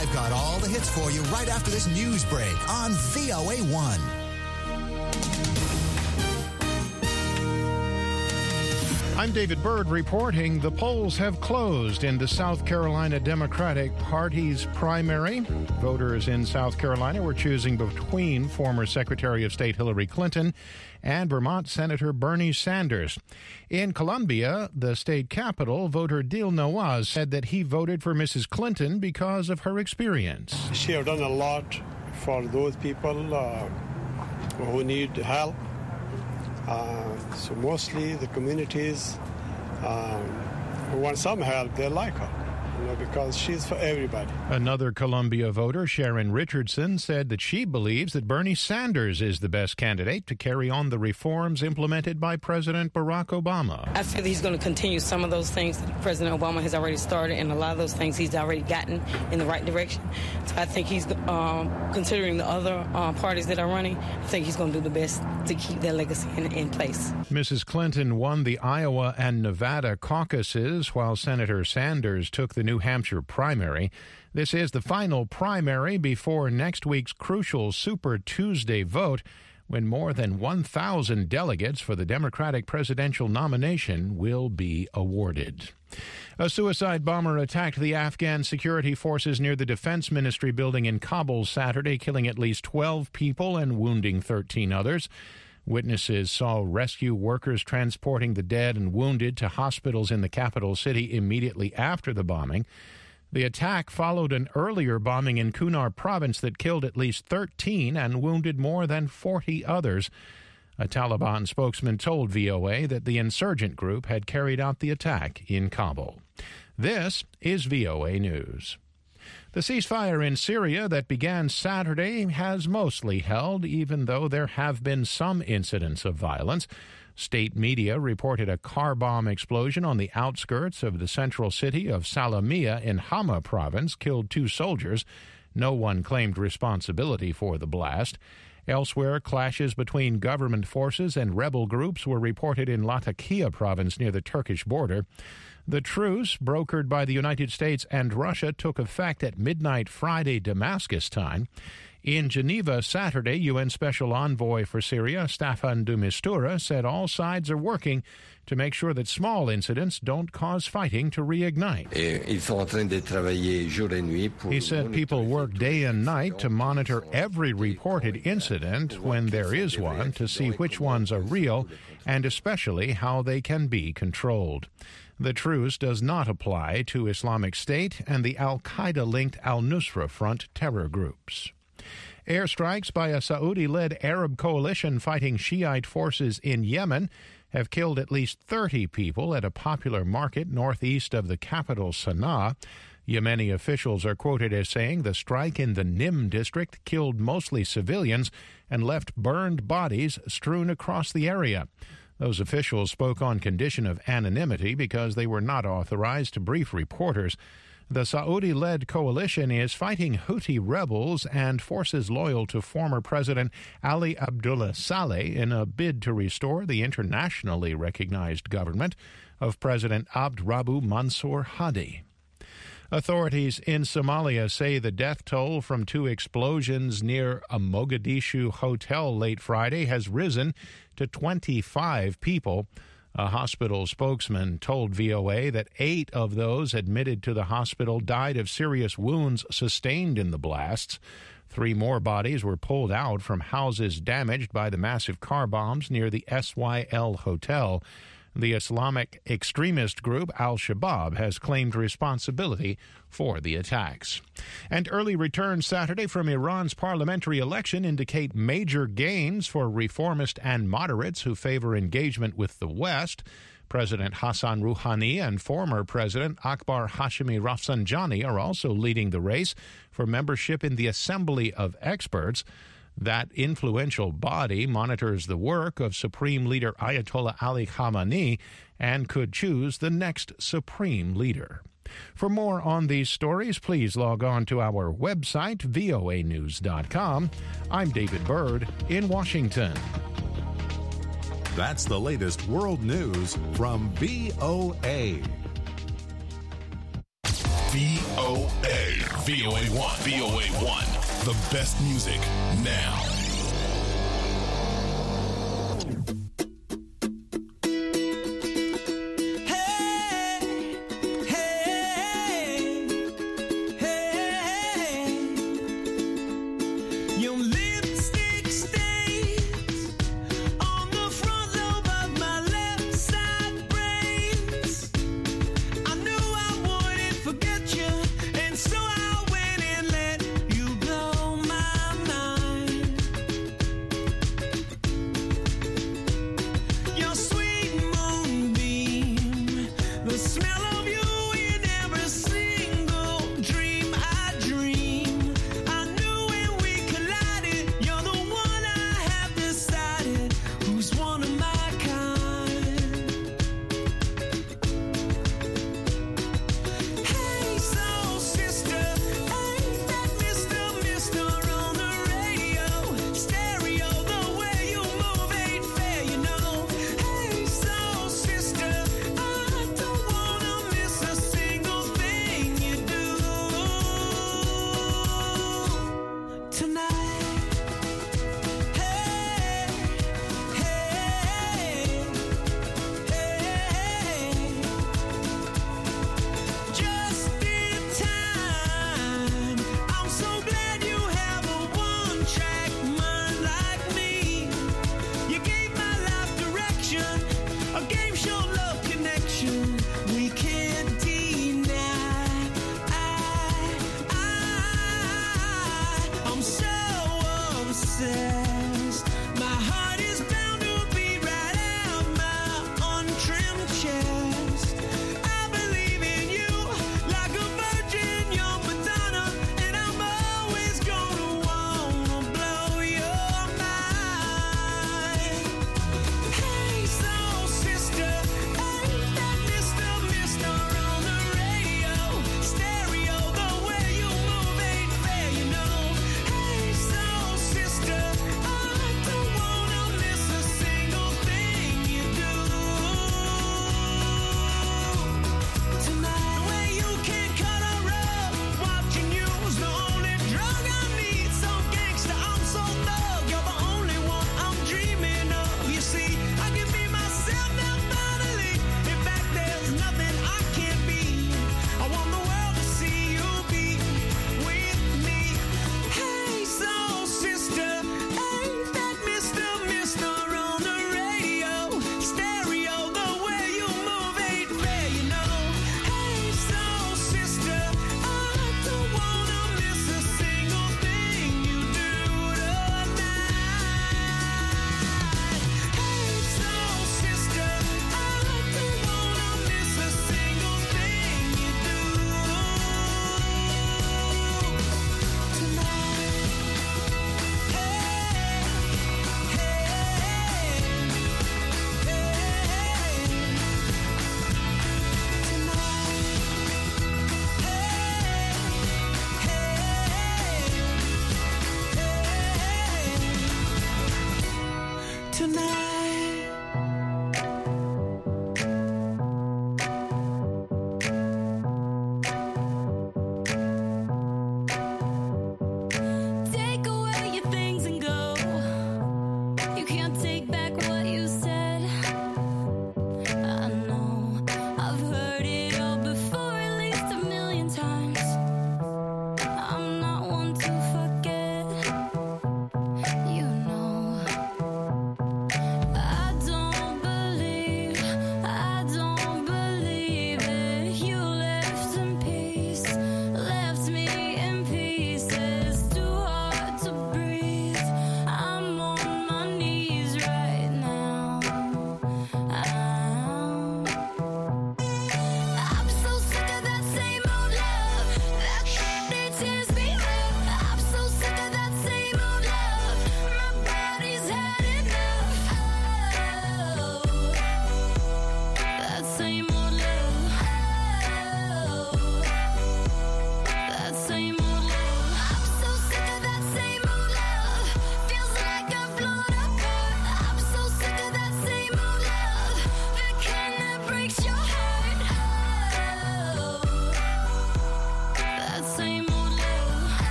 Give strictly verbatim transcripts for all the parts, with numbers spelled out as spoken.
I've got all the hits for you right after this news break on V O A one. I'm David Byrd reporting the polls have closed in the South Carolina Democratic Party's primary. Voters in South Carolina were choosing between former Secretary of State Hillary Clinton and Vermont Senator Bernie Sanders. In Columbia, the state capital, voter Dil Nawaz said that he voted for Missus Clinton because of her experience. She has done a lot for those people uh, who need help. Uh, so mostly the communities um, who want some help, they like her, you know, because she's for everybody. Another Columbia voter, Sharon Richardson, said that she believes that Bernie Sanders is the best candidate to carry on the reforms implemented by President Barack Obama. I feel that he's going to continue some of those things that President Obama has already started, and a lot of those things he's already gotten in the right direction. So I think he's, um, considering the other uh, parties that are running, I think he's going to do the best to keep that legacy in, in place. Missus Clinton won the Iowa and Nevada caucuses, while Senator Sanders took the New Hampshire primary. This is the final primary before next week's crucial Super Tuesday vote, when more than one thousand delegates for the Democratic presidential nomination will be awarded. A suicide bomber attacked the Afghan security forces near the Defense Ministry building in Kabul Saturday, killing at least twelve people and wounding thirteen others. Witnesses saw rescue workers transporting the dead and wounded to hospitals in the capital city immediately after the bombing. The attack followed an earlier bombing in Kunar province that killed at least thirteen and wounded more than forty others. A Taliban spokesman told V O A that the insurgent group had carried out the attack in Kabul. This is V O A News. The ceasefire in Syria that began Saturday has mostly held, even though there have been some incidents of violence. State media reported a car bomb explosion on the outskirts of the central city of Salamiyah in Hama province killed two soldiers. No one claimed responsibility for the blast. Elsewhere, clashes between government forces and rebel groups were reported in Latakia province near the Turkish border. The truce, brokered by the United States and Russia, took effect at midnight Friday Damascus time. In Geneva Saturday, U N Special Envoy for Syria, Staffan de Mistura, said all sides are working to make sure that small incidents don't cause fighting to reignite. He said people work day and night to monitor every reported incident when there is one to see which ones are real and especially how they can be controlled. The truce does not apply to Islamic State and the al-Qaeda-linked al-Nusra Front terror groups. Airstrikes by a Saudi-led Arab coalition fighting Shiite forces in Yemen have killed at least thirty people at a popular market northeast of the capital, Sana'a. Yemeni officials are quoted as saying the strike in the Nim district killed mostly civilians and left burned bodies strewn across the area. Those officials spoke on condition of anonymity because they were not authorized to brief reporters. The Saudi-led coalition is fighting Houthi rebels and forces loyal to former President Ali Abdullah Saleh in a bid to restore the internationally recognized government of President Abd Rabbu Mansour Hadi. Authorities in Somalia say the death toll from two explosions near a Mogadishu hotel late Friday has risen to twenty-five people. A hospital spokesman told V O A that eight of those admitted to the hospital died of serious wounds sustained in the blasts. Three more bodies were pulled out from houses damaged by the massive car bombs near the S Y L hotel. The Islamic extremist group Al-Shabaab has claimed responsibility for the attacks. And early returns Saturday from Iran's parliamentary election indicate major gains for reformist and moderates who favor engagement with the West. President Hassan Rouhani and former President Akbar Hashemi Rafsanjani are also leading the race for membership in the Assembly of Experts. That influential body monitors the work of Supreme Leader Ayatollah Ali Khamenei and could choose the next Supreme Leader. For more on these stories, please log on to our website, V O A news dot com. I'm David Byrd in Washington. That's the latest world news from V O A. V O A. V O A one. V O A one. The best music now. And so I went and let you blow my mind.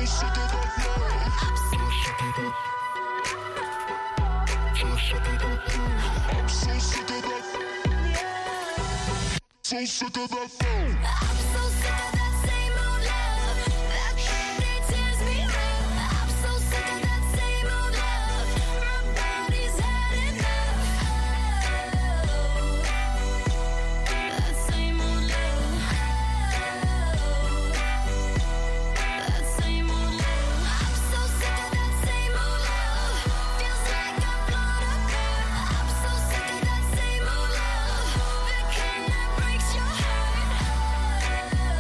sick of that love. I'm so sick of that. So sick of that love. I'm so sick of that. So sick of that love. I'm so sick of that same old love. That candy tears me rough. I'm so sick of that same old love. My body's had enough. That same old love. That same old love. I'm so sick of that same old love. Feels like I'm blown apart. I'm so sick of that same old love. The kind that breaks your heart.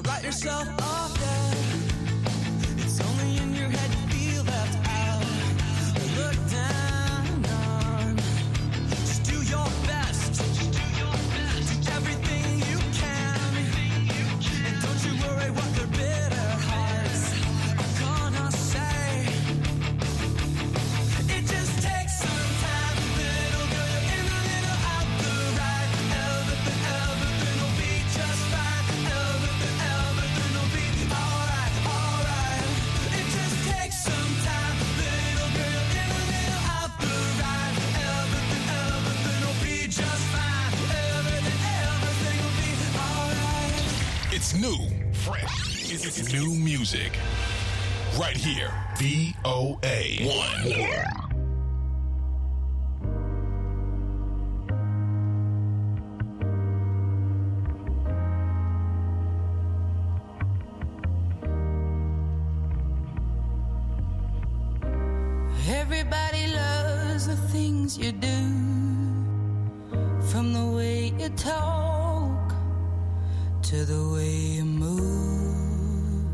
Don't write yourself off yet. It's only in your head you feel left out. Look down on. Just do your best. Do everything you can. And don't you worry what their bitter hearts are gonna say. It just takes some time, little girl. You're in a little out the right. Everything, everything will be just fine. Everything, everything will be alright, alright. It just takes some time, little girl. You're in a little out the right. Everything, everything will be just fine. Everything, everything will be alright. It's new, fresh. It's new music. Right here, V O A one. Everybody loves the things you do, from the way you talk to the way you move.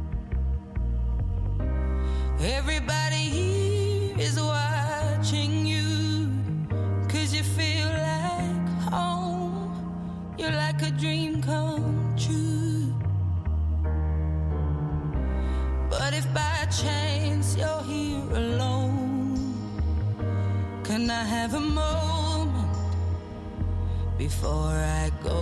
Everybody here is watching you, 'cause you feel like home. You're like a dream come true. But if by chance you're here alone, can I have a moment before I go?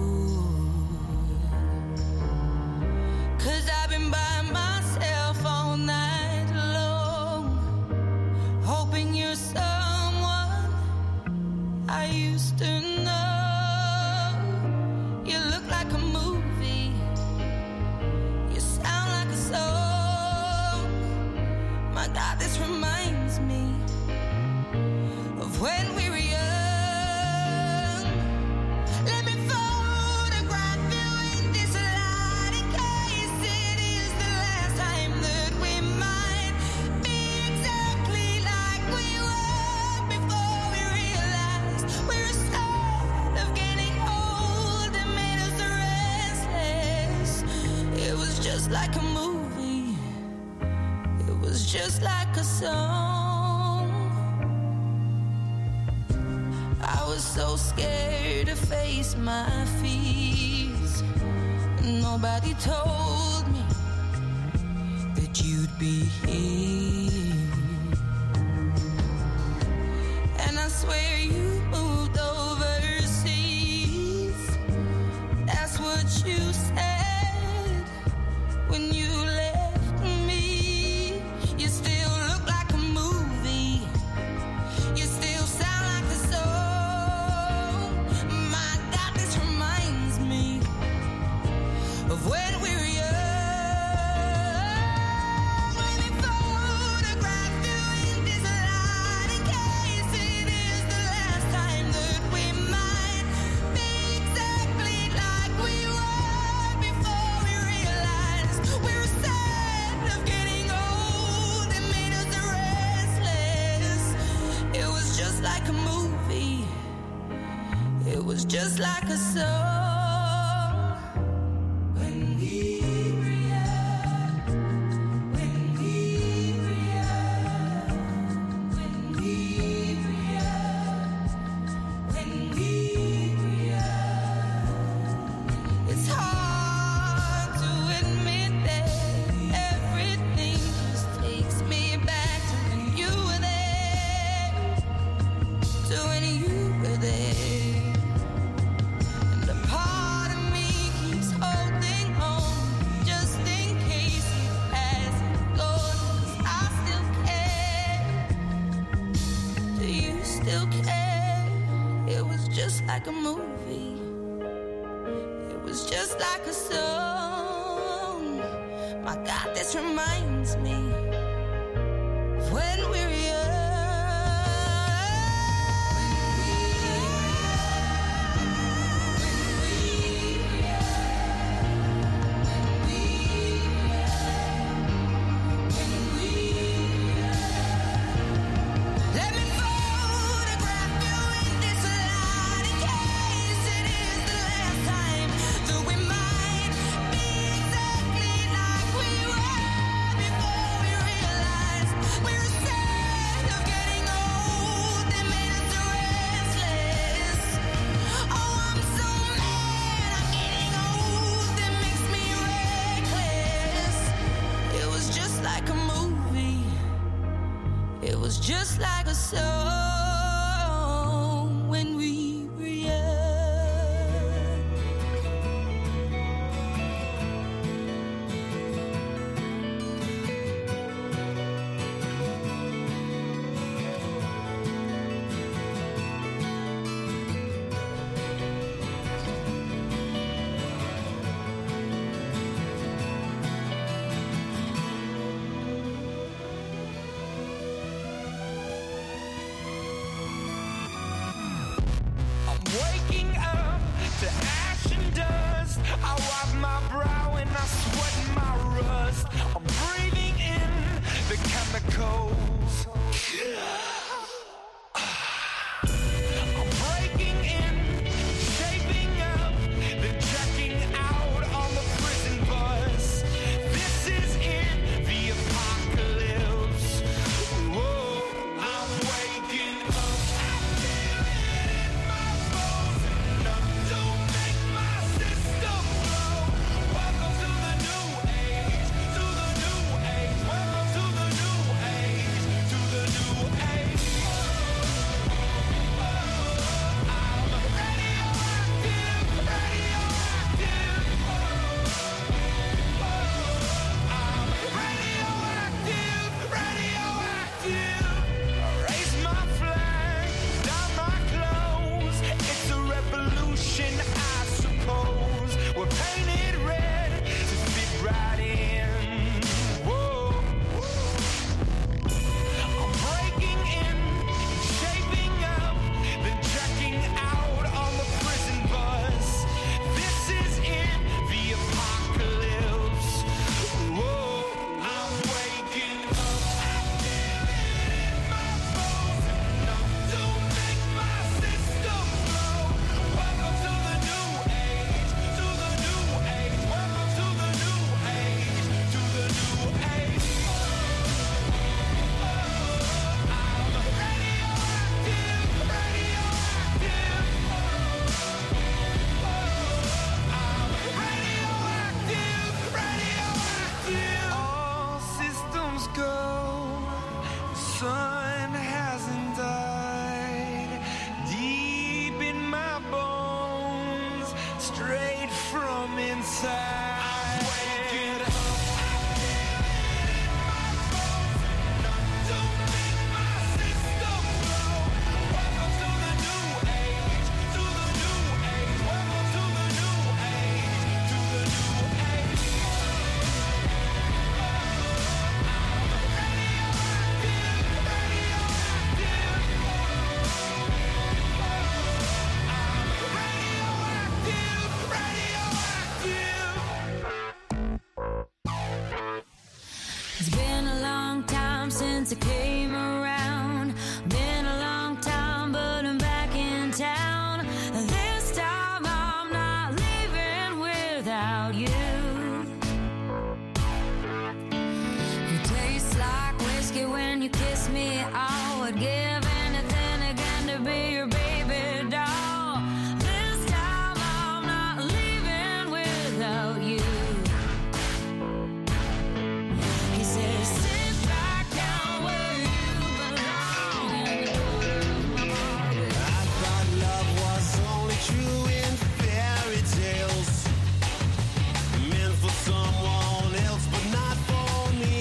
'Cause I've been by myself all night long, hoping you're someone I used to know. You look like a movie, you sound like a song. My God, this reminds me of when we were young. Let me photograph you in this light, in case it is the last time that we might be exactly like we were before we realized we're scared of getting old and made us restless. It was just like a movie, it was just like a song. I was so scared to face my fears. Nobody told me that you'd be here. And I swear you moved overseas. That's what you said when you left me. You still look like a movie. You still sound like a song. My God, this reminds me of when we were young. Let me photograph you in this light, in case it is the last time that we might be exactly like we were before we realized we were sad of getting old and made us restless. It was just like a movie, it was just like a song. When we were young, when we were young, when we were young, when we were young. It's hard to admit that everything just takes me back to when you were there, to when you were there. And a part of me keeps holding on, just in case it hasn't gone. 'Cause I still care. Do you still care? It was just like a movie, it was just like a song. My God, this reminds me of when we were young. Let me photograph you in this light, in case it is the last time that we might be dust. I wipe my brow and I sweat my rust. I'm breathing in the chemicals. I'm breaking in, shaping up, then checking out on the prison bus. This is in the apocalypse. Whoa, I'm waking up. I feel it in my bones. Enough to make my system blow. Welcome to the new age, to the new age. Welcome to the new age, to the new age. All systems go. The sun hasn't died. Deep in my bones, straight from inside. I'm waking up. It's been a long time since I came around. Been a long time, but I'm back in town. This time I'm not leaving without you. You taste like whiskey when you kiss me. I would give anything again to be your baby doll. This time I'm not leaving without you. He says, sit back down where you belong in the corner of my heart. I thought love was only true in fairy tales, meant for someone else, but not for me.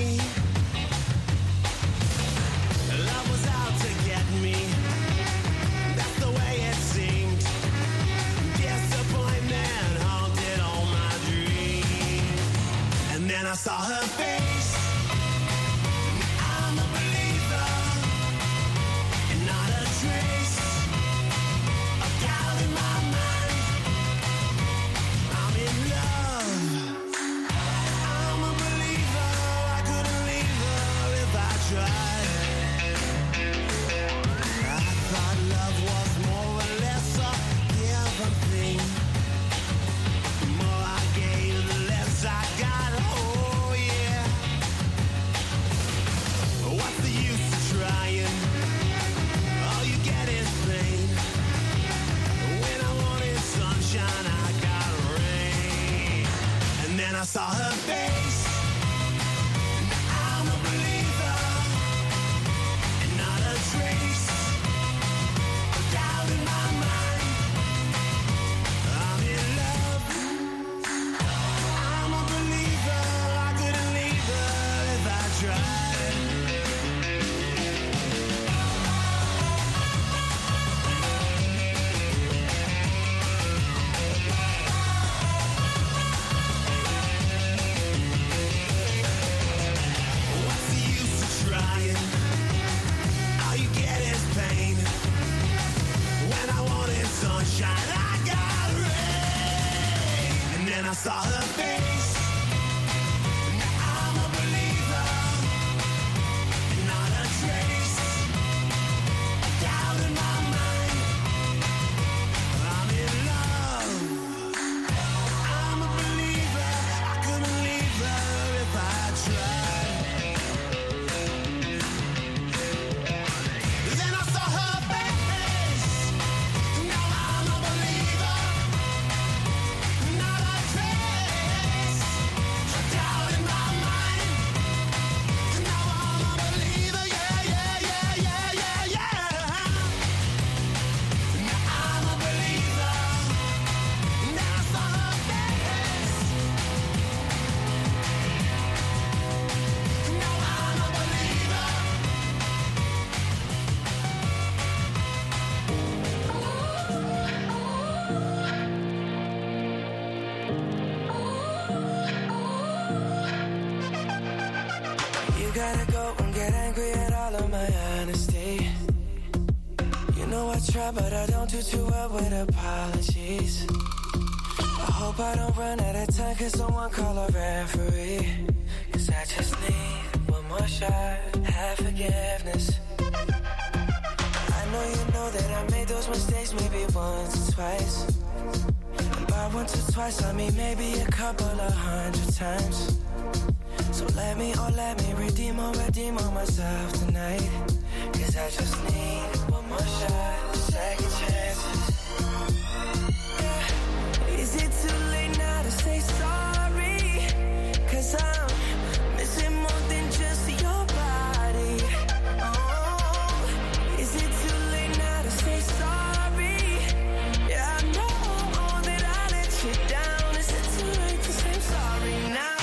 Love was out to get me. That's the way it seemed. Disappointment haunted all my dreams. And then I saw her face. I'm a believer, and not a trace of doubt in my mind. I'm in love. I'm a believer. I couldn't leave her if I tried. I thought love was more or less a given thing. The more I gave, the less I got. Oh yeah. What's the use of trying? All you get is pain. When I wanted sunshine, I got rain. And then I saw her face. I'm a believer, and not a trace of doubt in my mind. I'm in love. I'm a believer. I couldn't leave her if I tried. saw her face. Now I'm a believer. Not a trace of doubt in my mind. I'm in love. I'm a believer. I couldn't leave her if I tried. Then I saw her face. Now I'm a believer. Not a trace of doubt in my mind. Now I'm a believer. Yeah, yeah, yeah, yeah, yeah, yeah. Now I'm a believer. Now I saw her face. Now I'm a believer. You gotta go and get angry at all of my honesty. You know I try, but I don't do too well with apologies. I hope I don't run out of time, cause someone call a referee. Cause I just need one more shot, have forgiveness. I know you know that I made those mistakes maybe once or twice. And by once or twice, I mean maybe a couple of hundred times. So let me, oh let me redeem or redeem on myself tonight. Cause I just need one more shot, second chances. Yeah. Is it too late now to say sorry? Cause I'm missing more than just your body. Oh, is it too late now to say sorry? Yeah, I know that I let you down. Is it too late to say sorry now?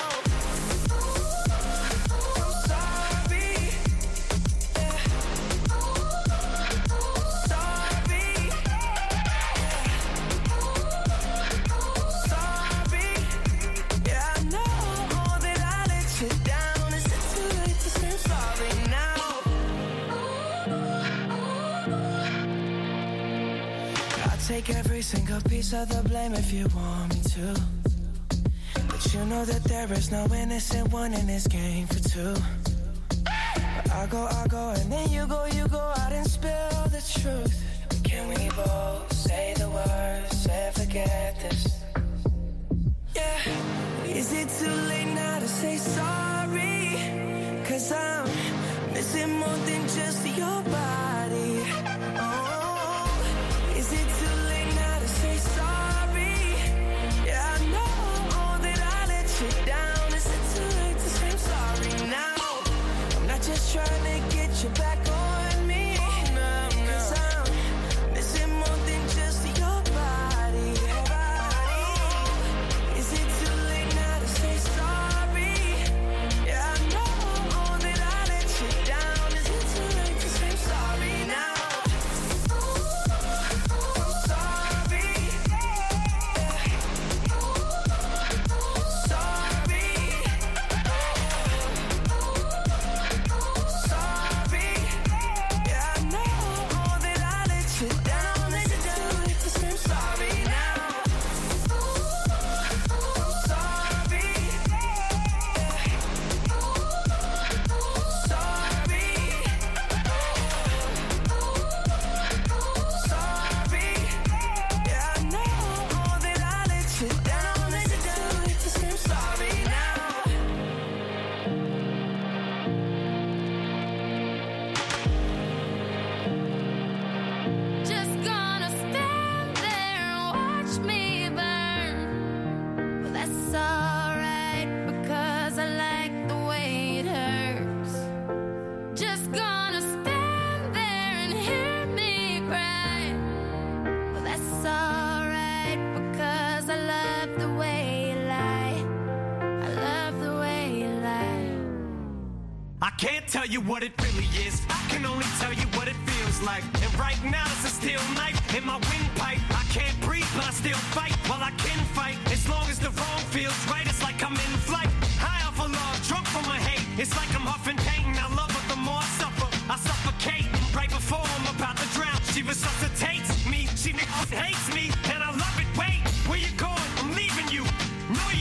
Take every single piece of the blame if you want me to. But you know that there is no innocent one in this game for two. But I go, I go, and then you go, you go out and spill the truth. Can we both say the words and forget this? Yeah. Is it too late now to say sorry? Cause I'm missing more than just your body. Oh, is it too late now to say sorry? Yeah, I know that I let you down. Is it too late to say I'm sorry now? I'm not just trying to get you back on me. No, no. Cause I'm missing more than just your body. Is it too late now to say sorry? Yeah, I know that I let you down. Is it too late to say I'm sorry now? Just gonna stand there and watch me burn. Well, that's alright because I like the way it hurts. Just gonna stand there and hear me cry. Well, that's alright because I love the way you lie. I love the way you lie. I can't tell you what it really is. I can only tell you what it feels like. And right now there's a steel knife in my windpipe. I can't breathe, but I still fight. While I can fight, as long as the wrong feels right, it's like I'm in flight. High off of love, drunk from my hate. It's like I'm huffing pain. I love her, the more I suffer, I suffocate. Right before I'm about to drown, she resuscitates me. She hates me, and I love it. Wait, where you going? I'm leaving you. No, you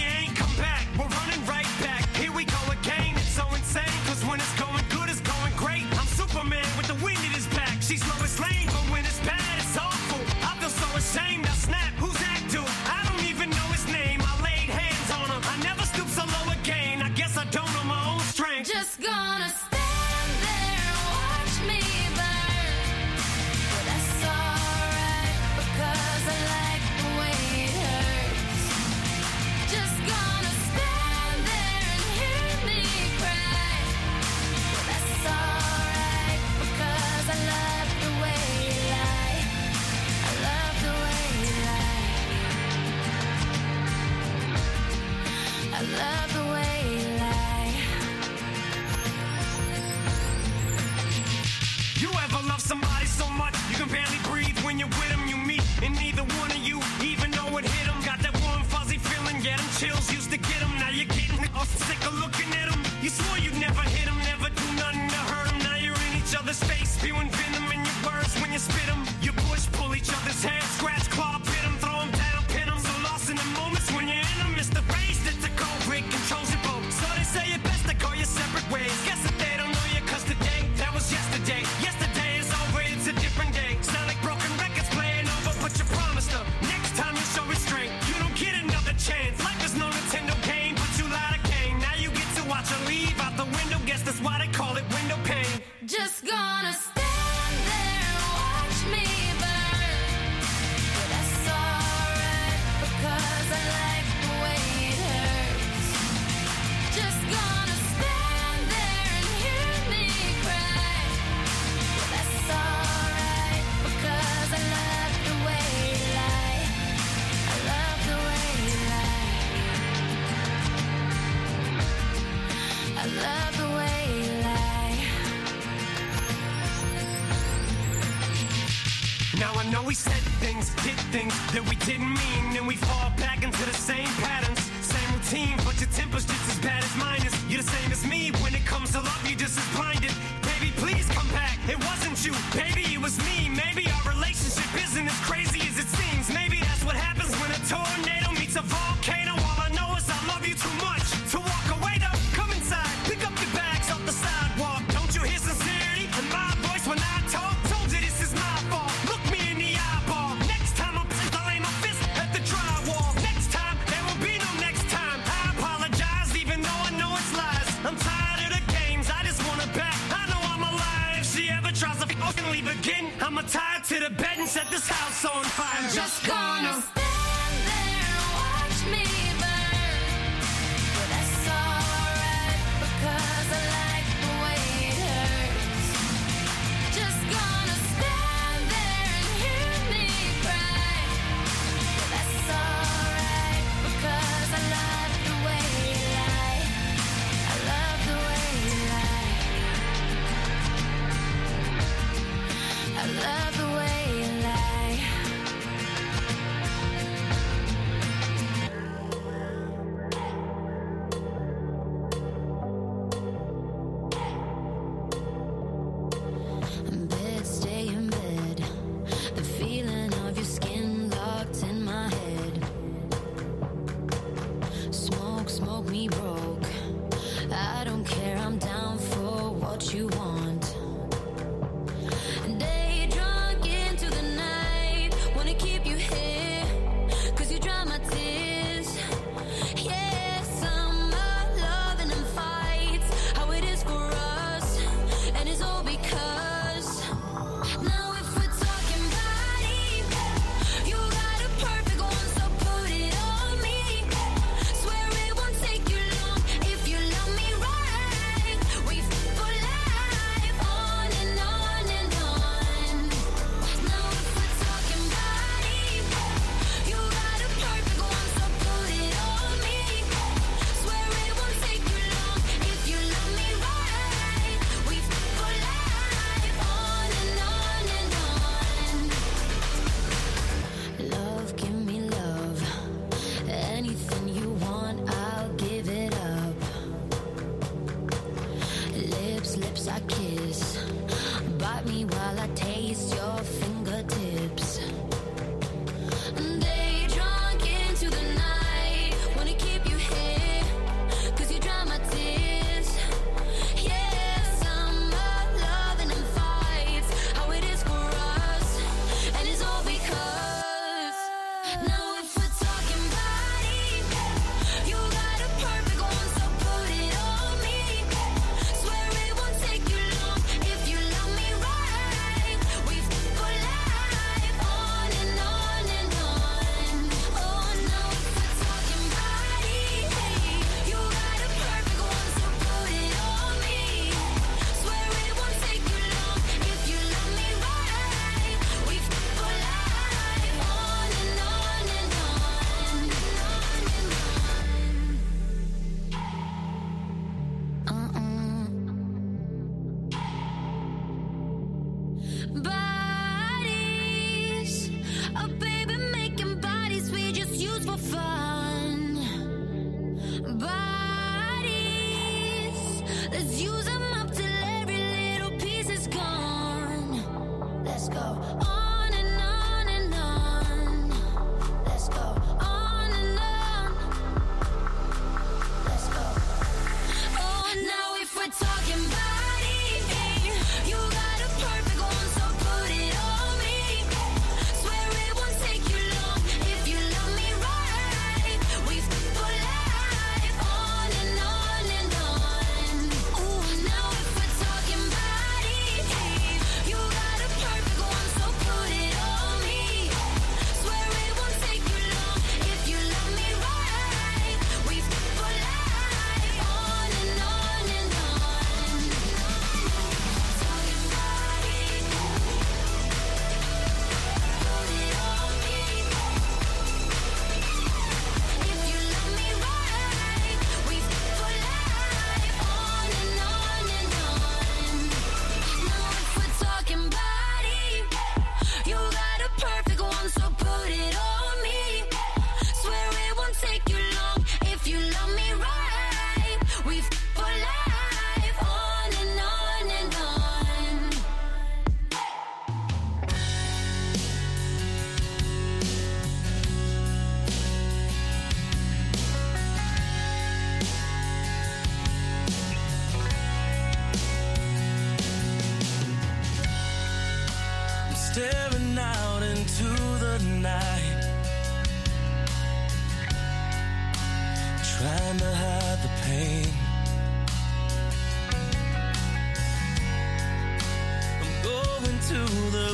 know we said things, did things that we didn't mean, and we fall back into the same patterns, same routine, but your temper's just as bad as mine is. You're the same as me when it comes to love, you're just as blinded. Baby, please come back. It wasn't you, baby, it was me. Maybe our relationship isn't as crazy as it seems. Maybe that's what happens when a tornado meets a volcano. All I know is I love you too much to walk away though. Come inside, pick up your bags off the sidewalk. Don't you hear sincerity in my voice when I talk? Told you this is my fault. Look me in the eyeball. Next time I'm pissed, I'll aim my fist at the drywall. Next time, there will be no next time. I apologize even though I know it's lies. I'm tired of the games, I just want her back. I know I'm alive. If she ever tries to fucking leave again, I'ma tie her to the bed and set this house on fire. I'm just gonna stand there and watch me burn. But that's alright because I like the way it hurts. Just gonna stand there and hear me cry. But that's alright because I love the way you lie. I love the way you lie. I love the way you lie.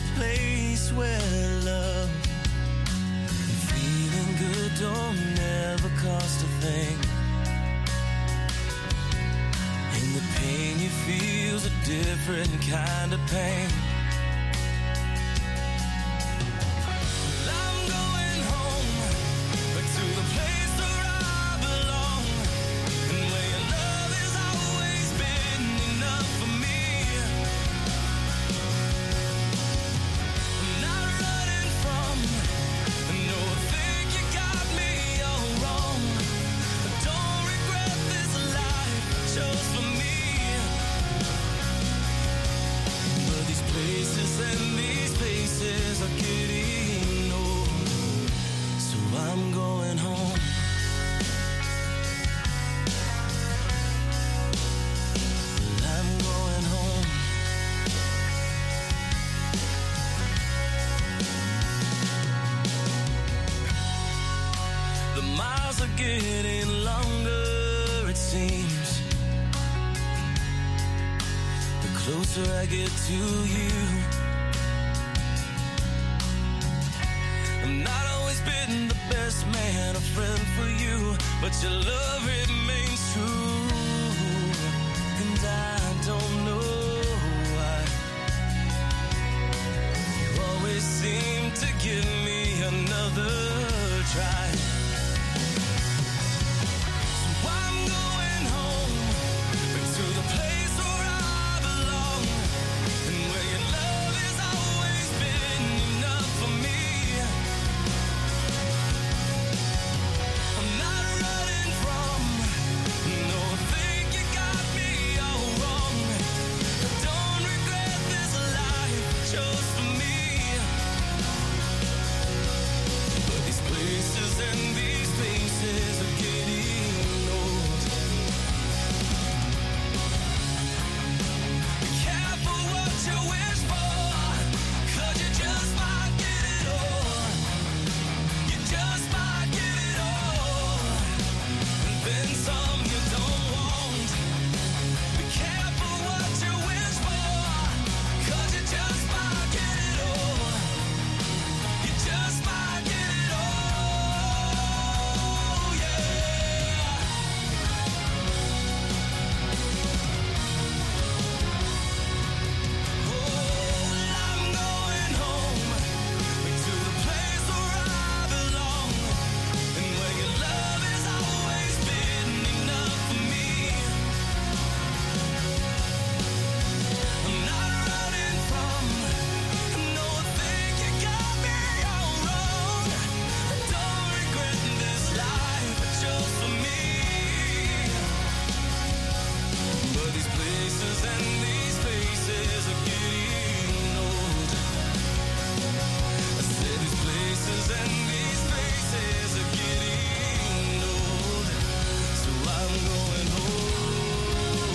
place where love and feeling good don't ever cost a thing. And the pain you feel's a different kind of pain. Well, I'm going home to the place where I belong, and where your love has always been enough for me. I'm not running from, no, I think you got me all wrong. I don't regret this life I chose for me. But these places and these faces are getting old, so I'm going home. Well, I'm going home. The miles are getting longer, it seems. The closer I get to you. I've not always been the best man, a friend for you, but your love remains true. And I don't know why you always seem to give me another try. So I'm going home to the place where I belong, and where your love has always been enough for me. I'm not running from, no, I think you got me all wrong. I don't regret this life I chose for me. But these places and these faces are getting old. Be careful what you wish for, 'cause you just might get it all. You just might get it all, and then some you don't want. Be careful what you wish for, 'cause you just might get it all. You just might get it all, yeah. Oh, I'm going home to the place where I belong, and where your love has always been enough for me. I'm not running from, no, I think you got me all wrong. I don't regret this life I chose for me. But these places and these faces are getting old. I said these places and these faces are getting old, so I'm going home.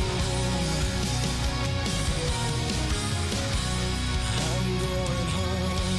I'm going home.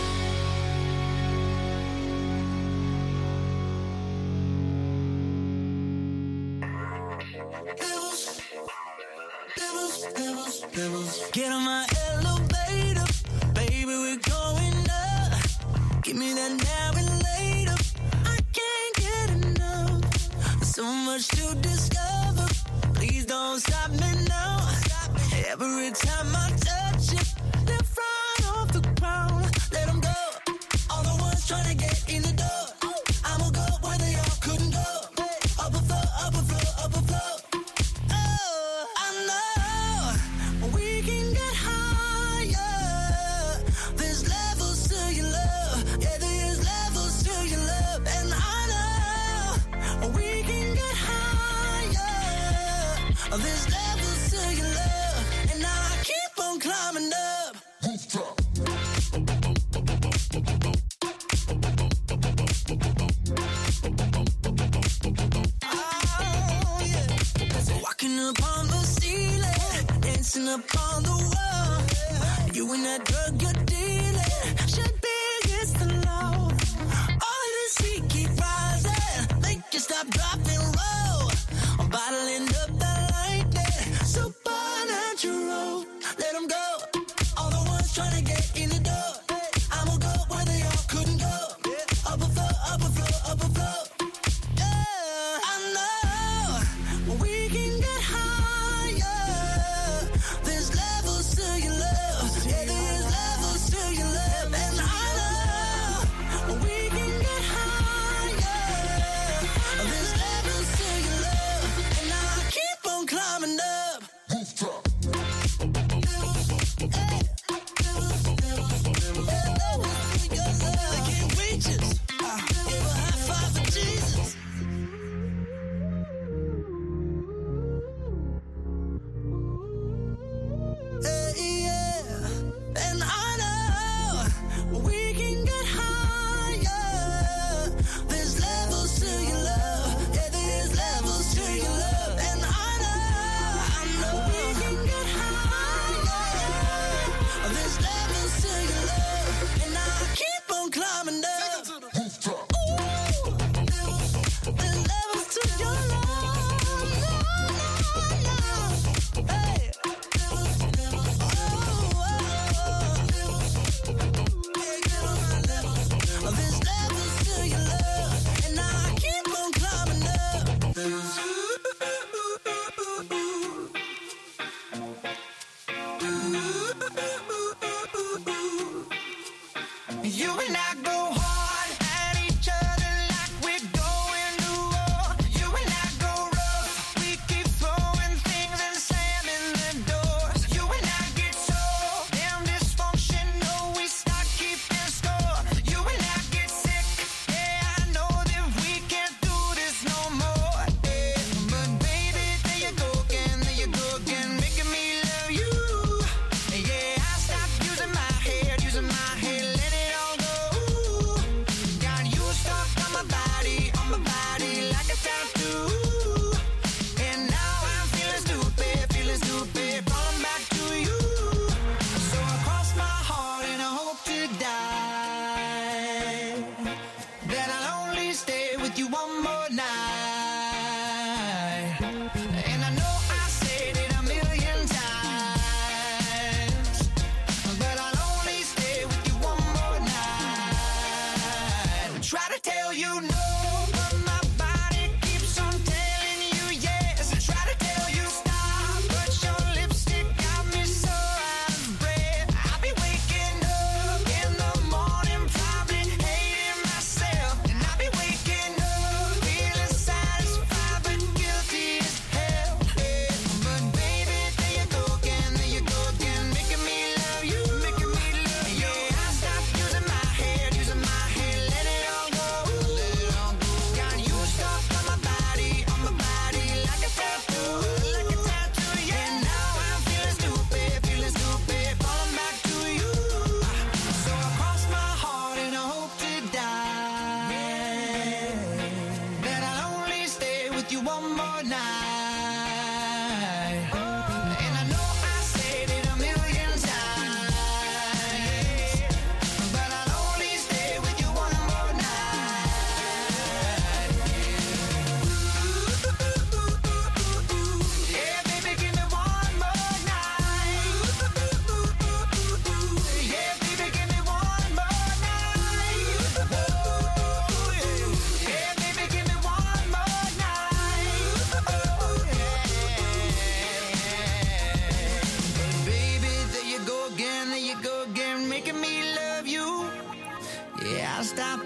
Get on my elevator, baby, we're going up. Give me that now and later. I can't get enough. There's so much to discover. Please don't stop me now. Every time I touch you, left right off the ground. Let 'em go. All the ones trying to get in the door. I'ma go where they all couldn't go. Up a floor, up a floor, up a floor. Oh, I know we can get higher. There's levels to your love. Yeah, there's levels to your love. And I know we can get higher. There's levels to your love. And I keep on climbing up. Oh, yeah. Walking upon the ceiling, dancing upon the wall. You and that drug you're dealing should be against the law. All of this heat keep rising, make you stop, drop, and roll. I'm bottling up that lightning, supernatural. Let 'em go. All the ones trying to get in the door.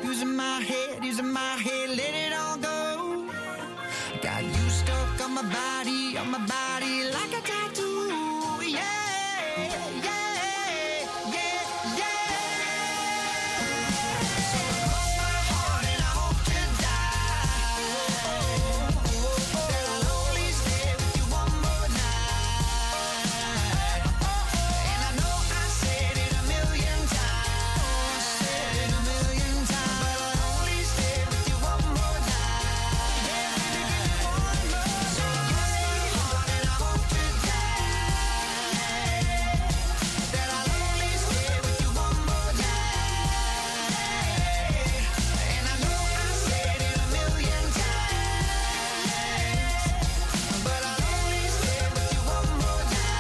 using my head, using my head, let it all go. Got you stuck on my body, on my body like a tattoo. Yeah, yeah, yeah, yeah. So hold my heart and I hope to die. That I'll only stay with you one more night. And I know I said it a million times, said it a million times, but I'll only stay with you one more night. Yeah, baby, give me one more. So hold my heart and I hope to die. That I'll only stay with you one more night. And I know I said it a million times, but I'll only stay with you one more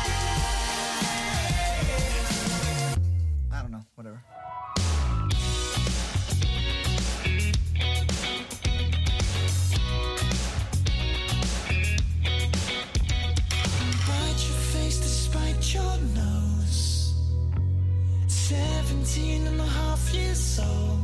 night. I don't know, whatever. Despite your face, despite your nose. Seventeen and a half years old.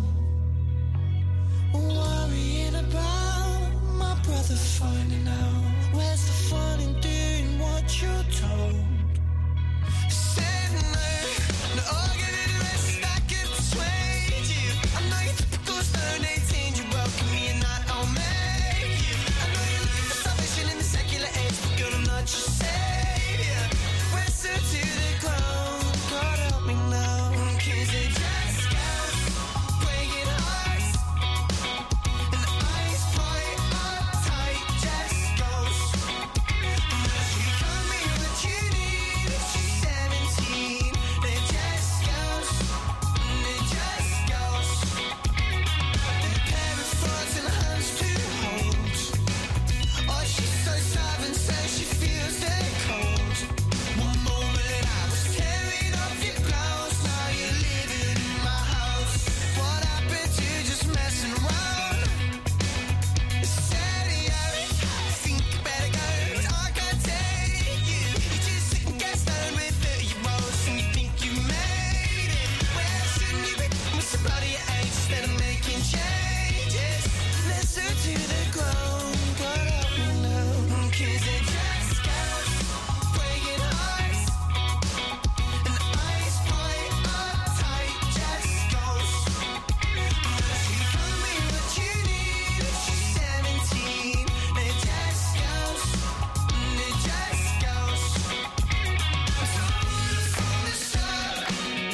Worrying about my brother finding out. Where's the fun in doing what you're told? Said no, no, I'll give it a rest, I can persuade you. I know you're typical stone eighteen, you welcome me and not I'll make you. I know you're looking for salvation in the secular age, but girl, I'm not your savior. Wrestle to the ground, God help me now. Cause it just goes, breaking hearts. And eyes bright, uptight, just goes. She told me what you need if she's seventeen. It just goes, it just goes. The pair of thoughts and hands to hold. Oh, she's so stubborn, says she feels dead cold. One moment I was tearing off your clothes, now you're living in my house. What happened to just messing around? Said you think you better go, but I can't take you. You just sit and get stoned with thirty year olds and you think you made it. Where shouldn't you be? With somebody your age instead of making changes. Listen to the ground, God help me now. Cause it just goes, breaking hearts. And eyes bright, uptight, just goes. She told me what you need if she's seventeen. It just goes, it just goes. Told her from the start,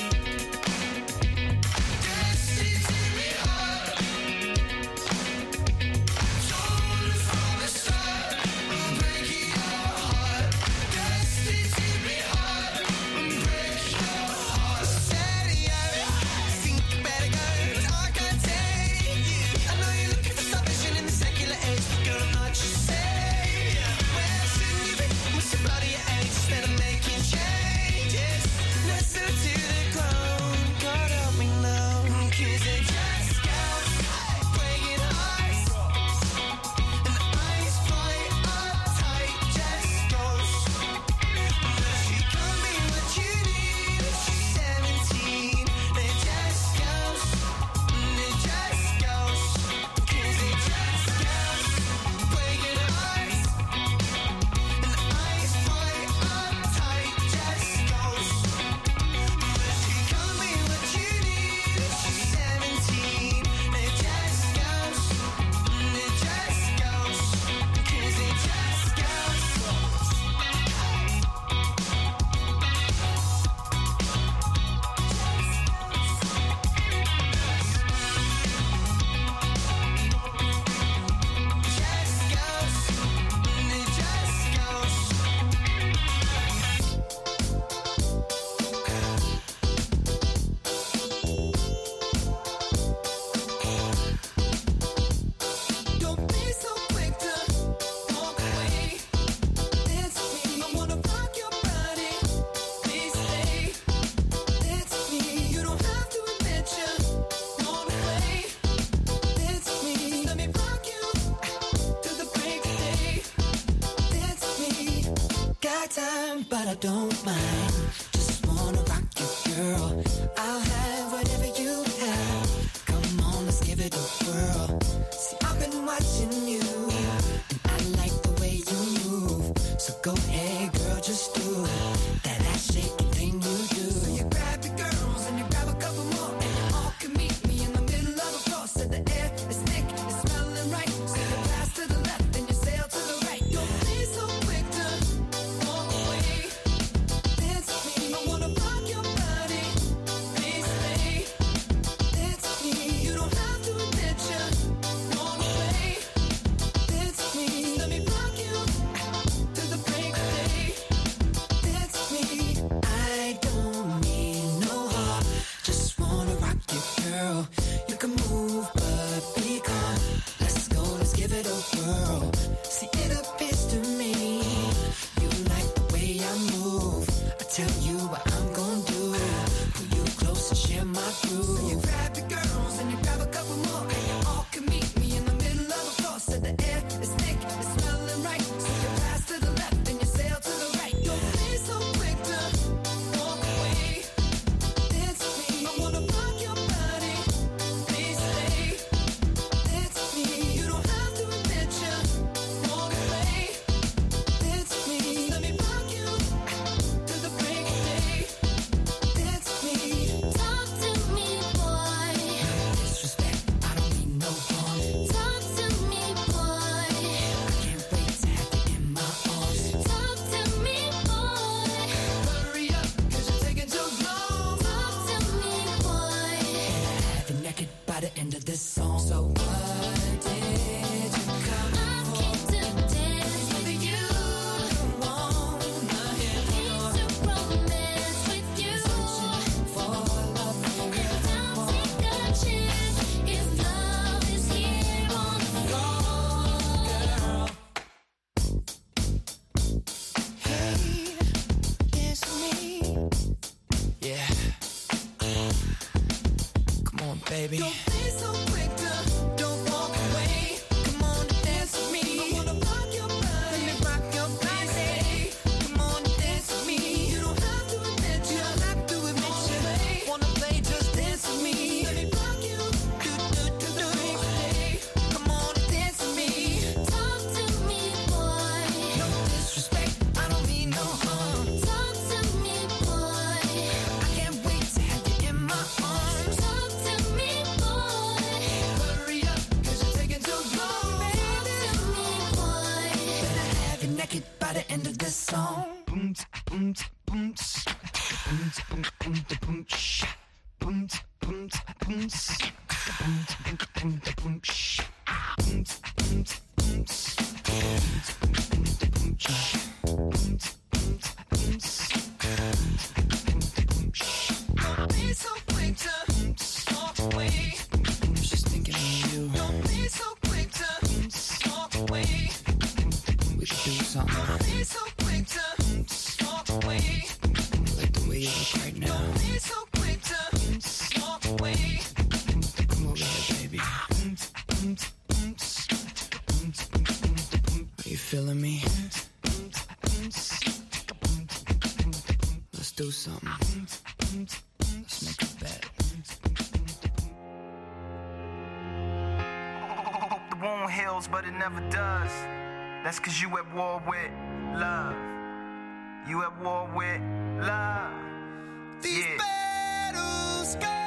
destined to be hard. Told her from the start, I'm breaking your heart. Destined to be hard, I'm breaking your heart. Said you think you better go, but I can't take you. I know you're looking for salvation in the secular age, but girl, I'm not your savior. Where shouldn't you be? With somebody your age instead of making changes. Listen to the ground, God help me now. Cause it just goes, breaking hearts. And eyes bright, uptight, just goes. She told me what you need if she's seventeen. It just goes, it just goes. Cause it just goes, breaking hearts. And eyes bright, uptight, just goes. She told me what you need if she's seventeen. It just goes, it just goes. Cause it just goes. Just goes, it just goes. Don't be so quick to walk away. That's me. I wanna rock your body. Please stay. That's me. You don't have to admit you're on the way. That's me. Let me rock you to the break of day. That's me. Got time, but I don't mind. Just wanna rock you, girl. I'll have whatever you have. Come on, let's give it it a whirl. See, I've been watching you, and I like the way you move. So go ahead, girl, just do that ass shaking thing you do. So you grab your girls and you grab a couple more, and you all can meet me in the middle of the floor. So the air is thick, it's smelling right. So you pass to the left and you sail to the right. Don't be so quick to walk away. Dance with me, I wanna rock your body. Please stay. Dance with me, you don't have to admit you walk away. Dance with me, let me rock you to the break of day. Dance with me, I don't need no heart, just wanna rock you, girl. You can move, but be calm. Let's go, let's give it a whirl. See, it appears to me you like the way I move. I tell you what I'm gonna do. Pull you close and share my groove. So you grab your girls and you grab a couple more, and you all can meet me in the middle of the floor. So the air is thick, it's smelling right. So you pass to the left and you sail to the right. Don't be so quick to walk away. Dance with me, I wanna rock your body. Please stay. Dance with me, you don't have to admit you walk away. Dance with me, let me rock you to the break of day. Dance with me, talk to me, boy. Disrespect, I don't mean no harm. Talk to me, boy. I can't wait to have you in my arms. Talk to me, boy. Hurry up, cause you're taking too long. Talk to me, boy. Have you naked by the end of this song. So what did you come for? I came to dance with you. Wanna hear more? To romance with you. Searching for love, and I'll take a chance if love is here on the floor, girl. Hey, dance with me. Yeah. Come on, baby. Don't be so quick to don't walk away. Come on and dance with me. I wanna rock your body. Let me rock your body. Come on and dance with me. You don't have to admit you. don't have to admit you. Wanna play, just dance with me. Let me rock you. Do, do, do, do. Come on and dance with me. Talk to me, boy. No disrespect, I don't mean no harm. Talk to me, boy. I can't wait to have you in my arms. Talk to me, boy. Hurry up, cause you're taking too long, baby. Talk to me, boy. Better have you naked by the end of this song. Boom, boom, boom, boom, boom, boom, boom, shh. Boom, boom, boom, shh. Boom, boom, boom, boom, shh. Boom, boom, boom, shh. Boom, boom, boom, shh. Boom, boom, boom, shh. Don't be so quick to walk away. I was just thinking of you. Don't be so quick to walk away. We should do something. Don't be so quick to walk away. Like the way you look right now. Don't be so quick to walk away. Come over here, baby. Are you feeling me? Let's do something. Let's make a bet. Hope the wound heals, but it never does. That's cause you at war with love. You at war with love. These Yeah. battles go